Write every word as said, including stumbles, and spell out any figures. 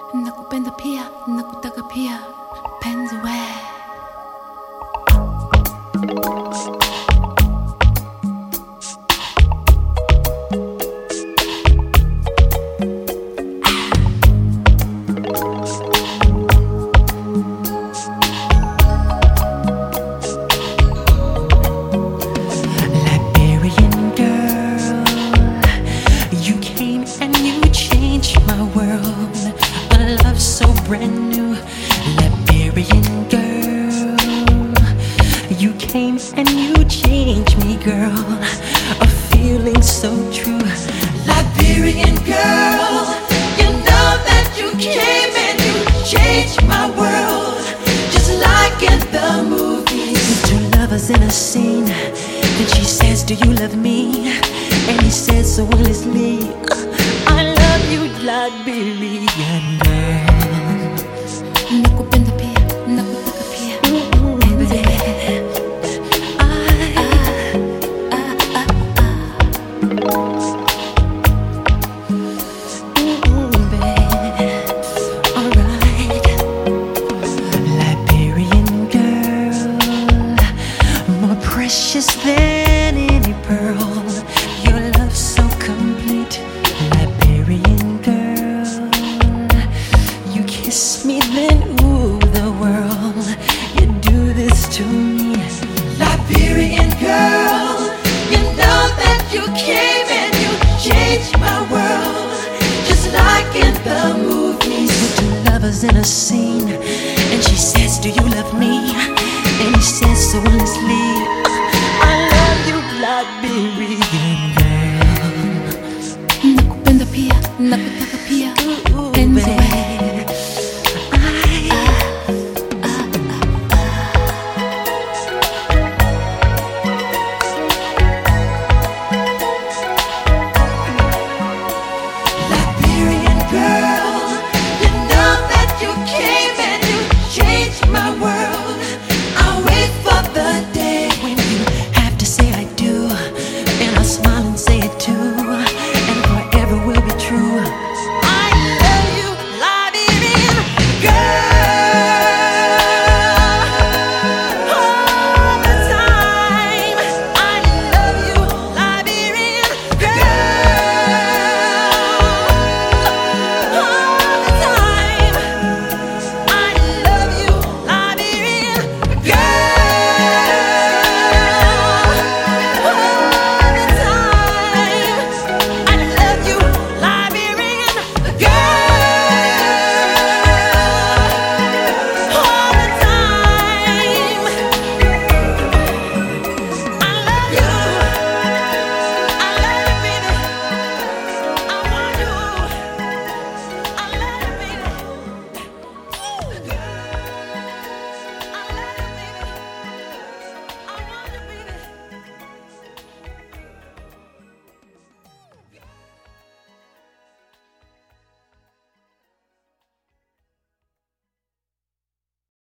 nakupenda pia, nakutaka pia, penzi we. Brand new Liberian girl, you came and you changed me, girl. A feeling so true. Liberian girl, you know that you came and you changed my world, just like in the movies. Two lovers in a scene, then she says, do you love me? And he says so honestly, I love you, Liberian girl. Nakupenda pia, nakutaka pia, penzi we. Liberian girl, more precious than any pearl. Your love so complete. Liberian girl, you kiss me then ooh the world. You do this to me. Liberian girl, you know that you came and you changed my world, just like in the movies. Two lovers in a scene, and she says, do you love me? And he says so honestly, I love you, Liberian girl. Nakupenda pia, nakutaka